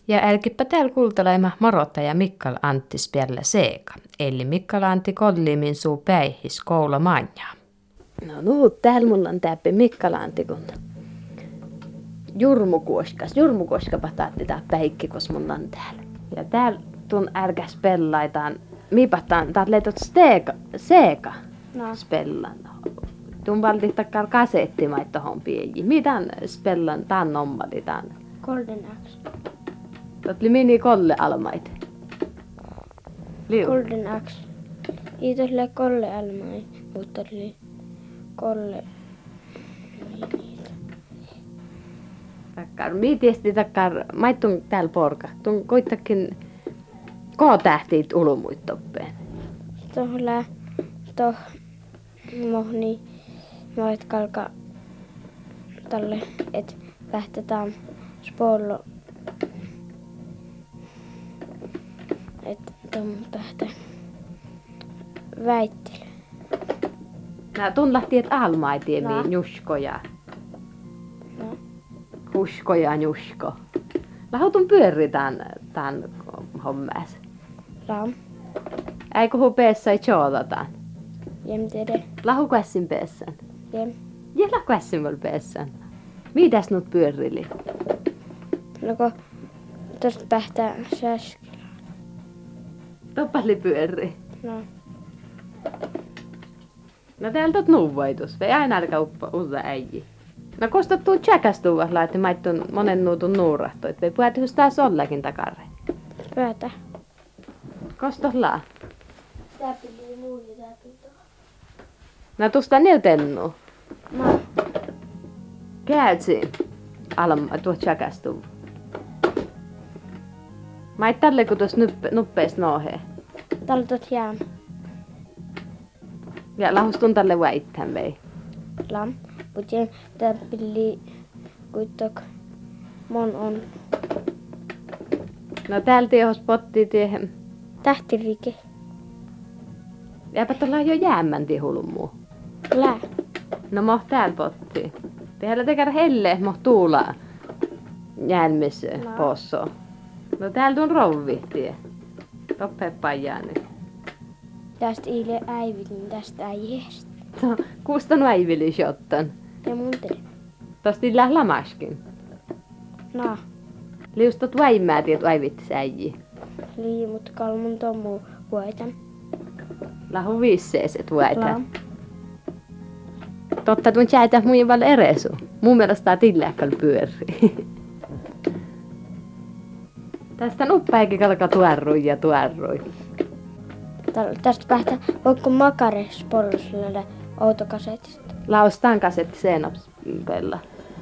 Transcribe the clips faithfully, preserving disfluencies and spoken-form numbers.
Ja älkipä täällä kuulteleima morottaja Mikkal Antti spjällä seeka. Eli Mikkal Antti kollimin suu päihis koula manjaa. No nuu, täällä mulla on täppi Mikkal Antti kun jurmukuoskas. Jurmukuoska pataatti tää päikki, kos mulla on täällä. Ja täällä tun ärkäs pellaitaan. Miipahtaan, taat leitot steeka, seeka No. spellan. Tun valti takkar kasettimait tohon pieji. Mitan spellan, tän nommali tän. Golden Axe. Totli mini kolle almait. Liu. Golden Axe. Iitosle kolle almai, mutta oli kolle. Takkar, mi tiesti takkar, maittun täällä porka. Tun koittakin K-tähtiit ulumuit toppeen. Tohla, toh, mohni, noit kalka tälle, et lähtetään spollo. Et tom tähtä väittele. Nää tun lähti, et almaitiemi No. Juskoja. No. Husko ja Jusko. Lahutun pyörri tän, tän hommas. Ram. Äikö hu peessä ei tjoodata? Jem tiedä. Lahu kässin peessän. Jem. Jellä kässin vol peessän. Mitäs nyt pyörili? No kun tosta pähtää säski. Toppali pyörri. No. No täältä oot nuuvoitus. Vei aina alkaa uppo uutta äiji. No kostat tuu tjäkästuva laitte maittun monen nuutun nuurahtoit. Vei puhutihus taas ollakin takarre. Pöytä. Kostos laa. Tää pili muu ja tää pili tuohon. No tuosta neutennu. No. Käytsi. Alma tuo tjäkästuva. Mait tälle kun tuossa nuppe, nuppees noohee. Tällä tot jääm. Ja lahustun tälle väittään vei. Lam. Mut jem tää pili kuitok. Mon on No täältä johos potti tiehen. tähtirike. Jääpä tuolla jo jäämmän tihulumuu. Lää. No moh täällä potti. Tehdä tekär helle moh tuulaa. Jälmis No. posso. No täältä on rouvi tie. Toppe pajaani. Tästä iile äivin tästä äijästä. No, kusta nu äivili shottan. Ja mun tele. Tosti läh lamaskin. No. Liustot väimmää tiet äivittis äiji. Liimut kalmun tomu vuotan. Lahu viisseeset vuoita. Lam. Totta tuon jäitä muin val eresu. Mun mielestä tää tilläkkäl pyörii. Tästä nuppäikin kalka tuarrui ja tuarrui. Täl- Tästä pähtää voiko makare spolluselle autokasetista. Laustaan kasetti seenapspella.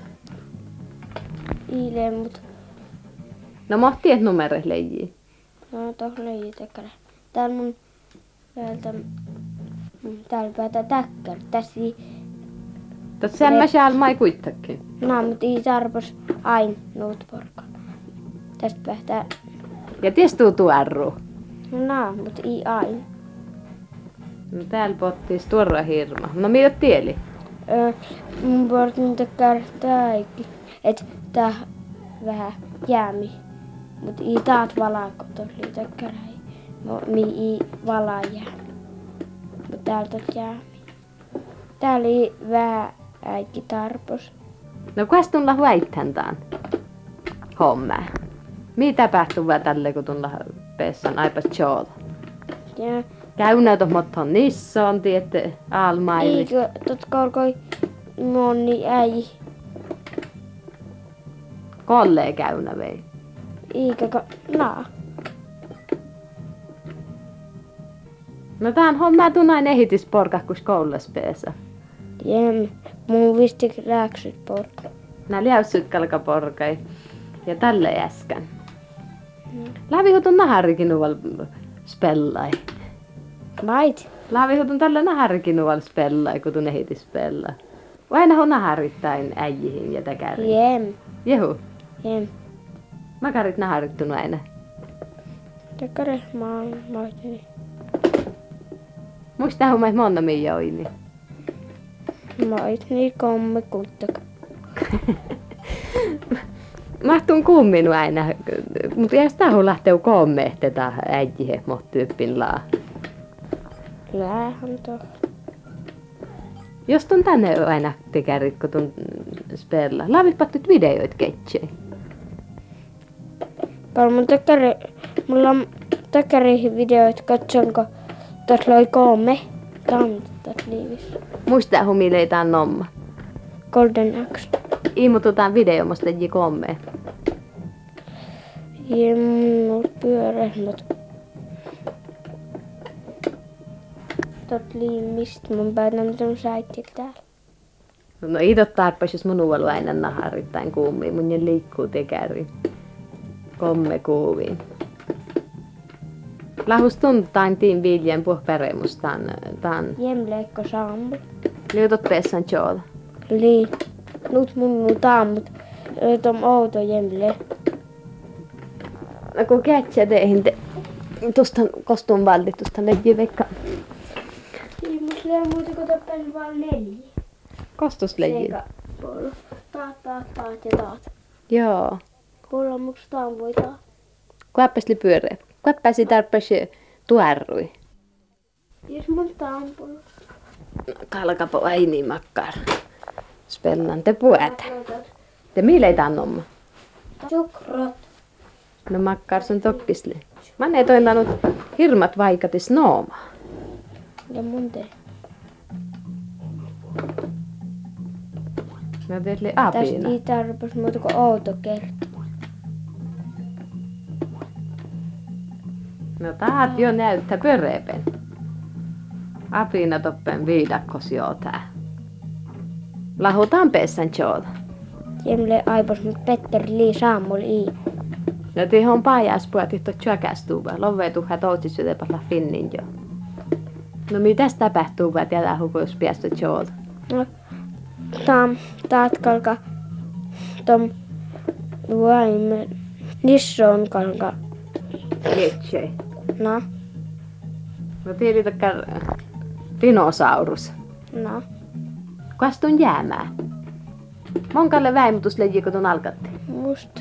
Iile mut. No mohtiet numeroit leijii. No toh löi tekele. Täällä mun täältä täällä päätä täkkär. Tässä ei, Tot semmä själma ei kuittakin. no mut ei tarpos ain nuut porkka. Tästä pähtää, Ja ties tuu tuarru. no mut ei ain. No täällä pottis tuorra hirma. No mitä tieli? Öö, mun portin tekkär tääkin. Et tää vähän jäämi. Mut ei taat valaako tolli tekkär ei. No mi ei valaa jäämi. Mut täällä tot jäämi. Täällä ei vähän äikki tarpos. No kuas tulla väittän taan? Homma. Mitä tapahtuu tälle kun tulla pessan aipas tjoola? Ja Käynä motton nissoon tiette almaili. eikö tot korkoi moni äi. Kollee käynä vei. Eikö ka... No. No tää on homma tunain ehitis porkah kus koullas peesa. Jem. Mun visti rääksyt porkka. Nää liäyssyt kalka porkai. Ja tälle äskän. Lävihutun naharikin nuval spellai. Vait. Lävihutun tällä naharikin nuval spellai, kun tun ehitis spellai. Aina on naharittain äijihin ja täkäriin. Jem. Jehu. Jem. Makarit naharittunut aina. Tekkare maa maitini. Muista huomait monna mia oini. Maitini komme kuttak. Mahtun kumminu aina, mutta jäs tahu lähtee kommehteta äijihe mohtyyppinlaa. Lähän tuo. Jos on tänne aina tekärit, kun tuon spella. Laavit pattit videoit ketsei. Paljon mun tökkäri, mulla on tökkärihin videoit katsonko tuossa loi kolme tantat liivissä. Muistaa humileitaan nomma. Golden Axe. Imututaan video, musta ji komme. Ja mun pyörähmät. Tot liimistä mun päivänä on säitti täällä. No idot tarpeeksi, jos mun uvalu aina naharittain kuumiin. Mun jen liikkuu tekäri. Komme kuuviin. Lahus tuntaan tiin viljen puh peremustaan. Tan. Jemleikko saamu. Liutot pessan joola. Lii. Nyt mun nu taamut. Tom outo jemle. No kun kätsä teihin te. Tuosta kostun valli, tuosta leijii veikka. Mus lee muuta kun toppen vaan neljä. Kostus leijii. Seika polo. Taat, taat, taat ja taat. Joo. Kuulla muks taan voi taat. Kuäppäsli pyöreä. Kuäppäsi tarpeeksi tuärrui. Jos mun taan polo. Kalkapo ei niin makkar. Spellan te puätä. Te miileitä annomma. Sukrot. No makkar sun tokkisli. Mä ne tointanut hirmat vaikatis nooma. Ja mun te. No teille Tästä apina. ei tarpeeksi muuta kuin outo kerta. No taat jo näyttää pyöreepen. Apina toppen viidakkos joo tää. Lahutaan pessan joota. Jemle aipos mut Petteri Lii Saamul ii. No tihon pajas puhutit tuot tjökästuuva. Lovee tuha toutsis sytepalla finnin jo. No mitäs tapahtuu, että jätä hukuus päästä joota? No, tam, taat kalka, tom, vaime, nisson kalka, Ketsei. no, No tiedätkö dinosaurus. no, Kastun jäämää. Monkalle väimutus leijii, kun tuon alkatti. must,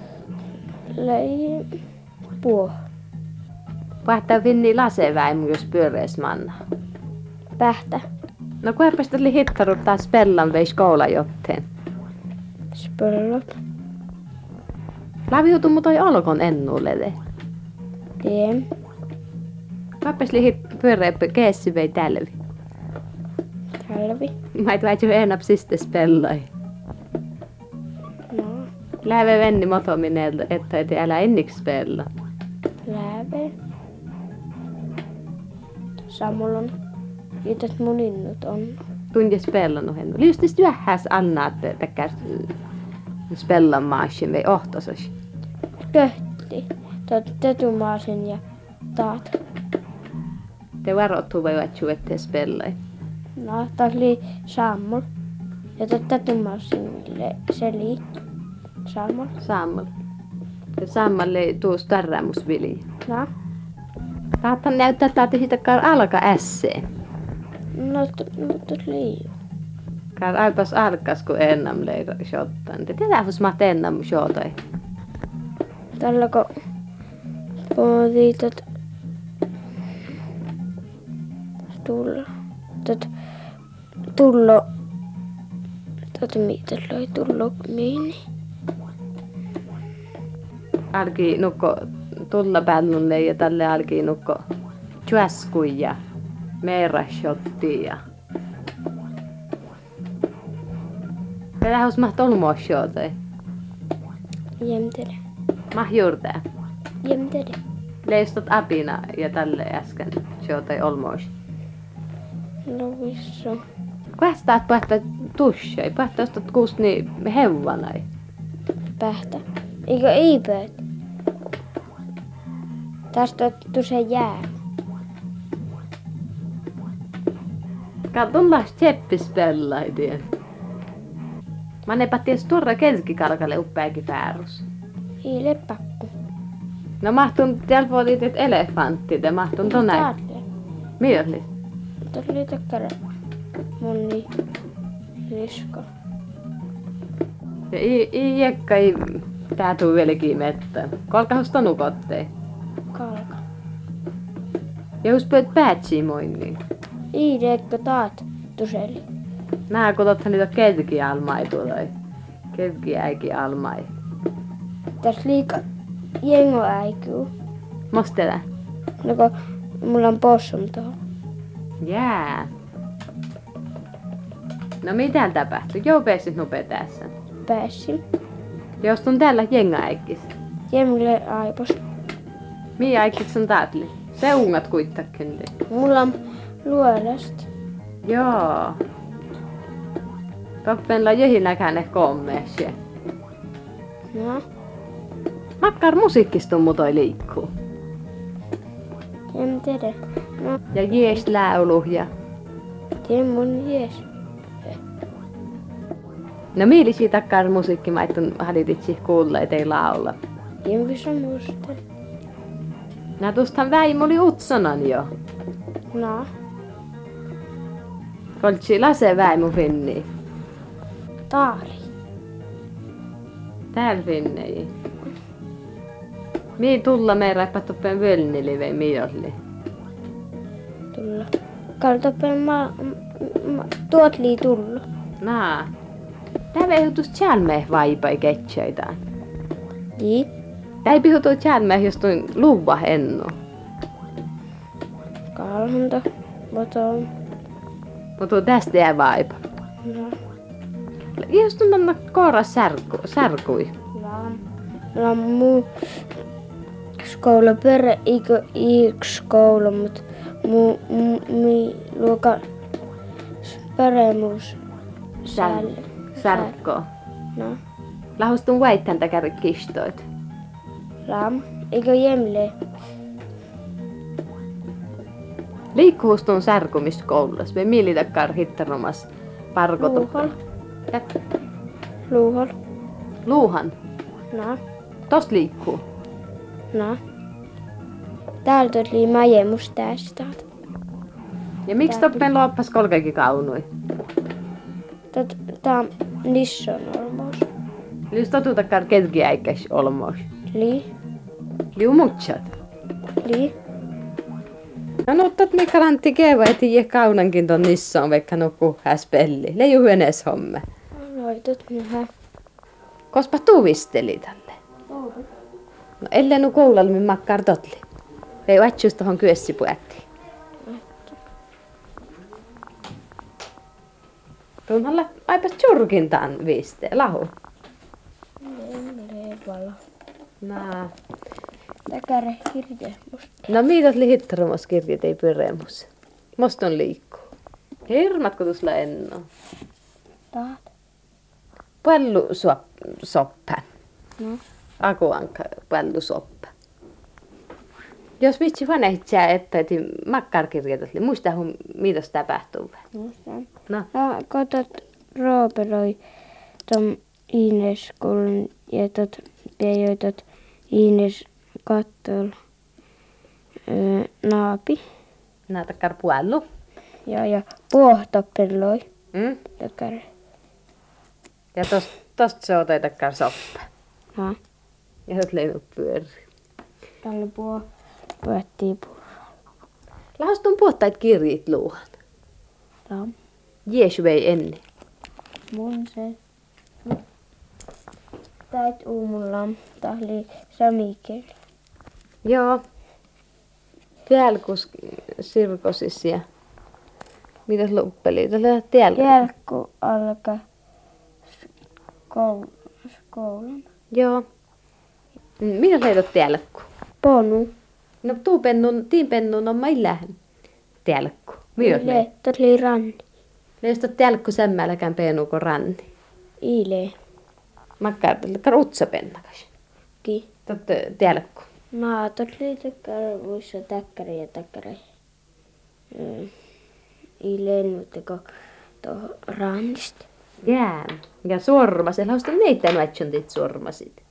lei, puo, Vahtaa finni laseväimu, jos pyöreäs manna. pähtä, No kuinka oli hittarut taas pellan veis koula jotteen. spöllot, Laviutu mut toi olkon ennuulele. tiem, Kuinka hit pyöreä keessi vei tälvi. talvi, Mä et väitsy enää siste spellai. no, Läve venni motominen, että et älä enniks spella. lääve, samulon, kiitos mun innut on, Tunti spellannut hennu. Liustis työhäs annaat täkkär spellan maasin vei ohtosos. köhti, tot tetumaasin ja taat, Te varottuu vai väitsy ettei spellai. no, taas lii saamul, ja tot tetumaasin se lii, saamul, Saammal. Ja Saammalle tuus tarraamusvili. no. Taathan näyttää, että taati siitä kar alka ässeen. No, no tot liiu. Kar aipas alkas, kun ennam leira shottan. Te tiedä, jos mä ennam shotai. Tällä kun pohtii tot tulla, tot tullo, tot mitä loi tullo miini. Alki nukko tulla päällulle ja tälle alki nukko tjäskui ja meera shotti ja... Tiedä, jos mä tolmo shotai. Jämtere, Mä juurtää. jämtere. Leistot apina ja tälle äsken shotai olmois. No visso. Kuhtaat pähtä tussai, pähtä ostat kuust niin heuvanai. Pähtä. Eikö iipöt? Tästä ottu se jää. Katson las tseppispellai tien. Mä ne patties tuoda kelkikalkalle uppääkin päärus. Hiile pakku. No mahtun täällä puolit et elefantti, ja mahtun tonne. Taatle. Mieli. Tuossa oli takkara. Moni lisko. Ja i, i jekka i Tää tuu vieläkin mettään. Kolkahus tonukottei. Kalka. Ja jos pöt päätsiä moinnin. Iidekko taat tuseli. Nää kotothan niitä kelkiä almai tulee. Kelkiä äikin almai. Täs liika jengo äikyy. Mostela? No kun mulla on possum tuohon. Jää. No mitä tapahtui? Joo pääsit nopea tässä. Pääsin. Jos on täällä jenga äikis. Jemille aipos. Mii äikis on taatli? Se ungat kuittakin. Mulla on luolesta. Joo. Toppenla jehinäkään kommeessi. No. Makkar musiikkistun mutoi liikkuu. En tiedä. No. Ja jees laulu ja... Tien mun jees. No miilisi takkar musiikkimaittun hadititsi kuulla, ettei laula. Tien visa muistel. Nää tustan väim oli utsonan jo. No. Koltsi lase väimu finni. Taari. Täällä finnei. Mii tulla meidän tuppen völnili vai mii oli? Tulla. Kaltopen ma... ma tuot lii tullu. Naa. Tää veihutus tjälmeh vaipai ketsöitään. Lii. Tää ei pihutu tjälmeh, jos tuin luva ennu. Kalhunta. Boton. Mutta tästä jää vaipa. No. Jos tunnan kooras särku, särkui. Lam. Lam muu skoula perä eikö yksi koulu, mut muu mu, mi luoka peremus säl. Särkko. No. Lahustun väittäntä käy kistoit. Lam. Eikö jemle? Liikkuhustun särkumista koulussa. Me mielitäkkar hittaromas parkotuppa. Luuhol. Luuhol. Luuhan. No. Tost liikkuu. No. Täältä oli majemus tästä. Ja miksi toppen loppas kolkekin kaunui? Tät, tää on nisson olmos. Lius totutakkar ketkiäikäs olmos. Lii. Liu mutsat. Lii. No nuttat Mikael Antti Keeva ei tiedä kaunankin ton nisson, vaikka nukku häs pelli. Leiju hyönes homme. Noitot myhä. Kospa tuvisteli tälle. No ellei nu koulalla min makkar totli. Ei vatsust tohon kyessi puetti. Tuunhalla aipas tjurkintaan viiste, lahu. Leipalla. Naa. Täkäre kirje musta. No miitot li hittaromos kirjat ei pyremus. Moston liikkuu. Hirmat kutusla enno. Taat. Pallu soppa. No. Akuanka pallu soppa. Jos vitsi vanehitsää, että eti makkarkirjat, niin muista hun miitos tapahtuu. Muistan. No. No, kotot rooperoi ton Ines-koulun ja tot peijoi tot Ines kattol öö, naapi. Nää takkar puollu. Ja, ja puohtoppeloi. Mm? Takkar. Ja tost, tost se otoi takkar soppa. No. Ja sot leivut pyöri. Tällä puo puettiin purra. Lahostun puhtait kirjit luuhan. Lam. Jeesu ei ennen. Mun se. Täit uumulla. Tää oli samikeli. Joo. Piälkus sirkosis ja... Mitäs luppeli? Tällä tiellä. Jälkku alkaa skoul, skoulun. Joo. Mitä leidot tielkku? Ponu. No tuu pennun, tiin pennun on maillähän. Tielkku. Mitäs leidot? Ile. Tot oli ranni. Leidot tielkku sämmälläkään pennuko ranni. Ile. Makkar, karutsa pennakas. Ki. Tot tielkku. Maa tot oli takkarvuissa täkkäri ja täkkäri. Mm. Ile nuutteko tuohon rannista. Jää. Ja sormaset. Lahostun neitä nuetsuntit sormasit.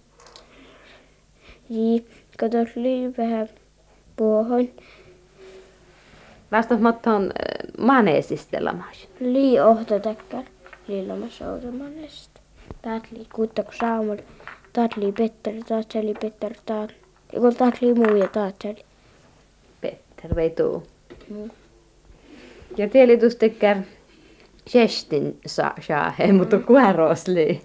Jii. Kato oli vähän puohon. Lastas mottoon maneesistelamas. Lii ohto täkkär. Lillamassa outomanesta. Päät lii kuuttako saamalla. Tatli Petter, Tatseli Petter, taat. Joku tatli muu ja Tatseli. Petter vei tuu. Mm. Ja tieli tuus tekkär Kestin saahe, mutta kuorosli.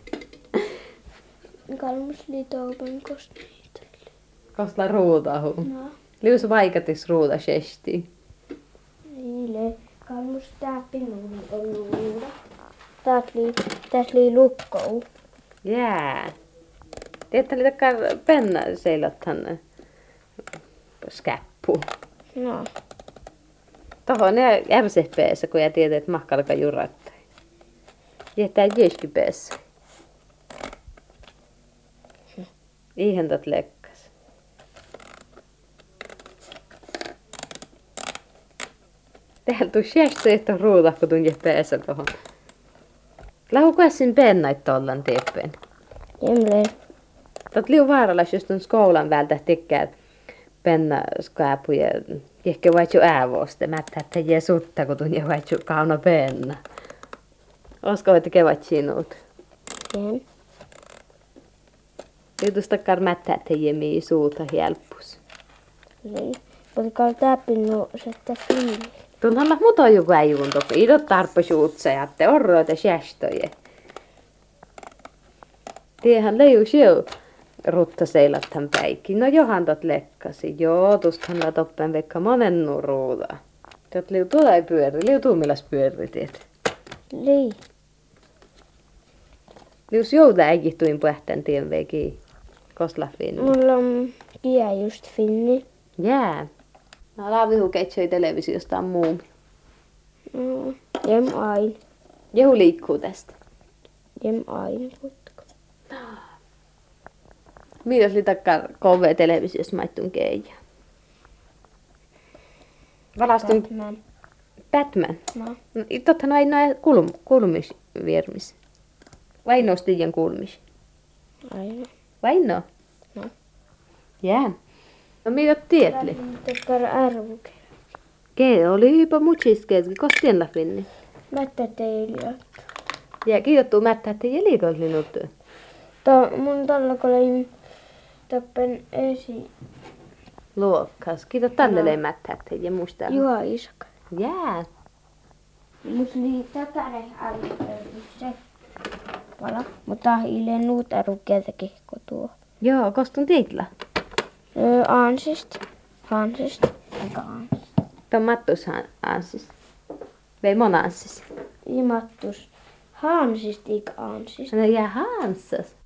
Kalmus liitoupen kosteita. Kostla ruudahu. No. Lius vaikatis ruuda Kesti. Niille kalmus tää pinnuun on luuda. Tatli, tatli lukkou. Jää. Tiedätkö, että takkar penna seilothan skäppu. No. Tohon ne ärsepeessä, kun jää tietää, että mahkalka jurattai. Jättää jeskipeessä. Ihan tot lekkas. Täällä tuu sjästä ehto ruuda, kun tuun jepeessä tohon. Lahu kuessin pennait tollan teppen. Jemle. Tot liu vaaralais just on skoulan vältä tekkää penna skaapu ja ehkä vaitsu äävoste. Mättä, että jää sutta, kun tuun jää vaitsu kauna penna. Osko voit kevat sinut? Jen. Liutus takkar mättä, että jää mii suuta helppus. Niin. Mutta kal tää pinnu settä fiili. Tuon olla muto joku äijun toki. Idot tarpo suutsajatte, orroita sjästöjä. Tiehän leiju sjö rutta seilathan päikki. No johan tot lekkasi. Joo, tustahan la toppen vekka monen nuruuda. Tot liu tuolla ei pyöri. Liu tuumilas pyöri tiet. Lii. Lius jouda äikihtuin pähtän tien veki. Kosla finni. Mulla on kiä just finni. Jää. No laavihu ketsoi televisiosta on muu. No. Jem ain. Jehu liikkuu tästä. Jem ain. Mitäs li takkar K V-televisiossa maittun keija? Valastun Batman. Batman. No. No, tottahan aina kulm, kulmisviermis. Vai no stigen kulmis? Aina. Vai no? No. Jää. No mitä tietli? Takkar arvuke. Ke oli hypä mutsiskeetkin, kostien la finni. Mättä teiliä. Ja kiitottuu mättä, että ei liikoit linut. To, mun tolla kolin toppen esi. Luokkas. Kiitot tälle No. mättä, että ei muista. Juha Isaka. Jää. Mut niin takare se pala. Mutta ile nuut arvukeelta kehko tuo. Joo, kostun tiitla. Öö, ansist. Hansist. Eikä ansist. Tuon mattushan ansis. Vei mon ansis. Imattus. Hansist eikä ansist. No jää hansas.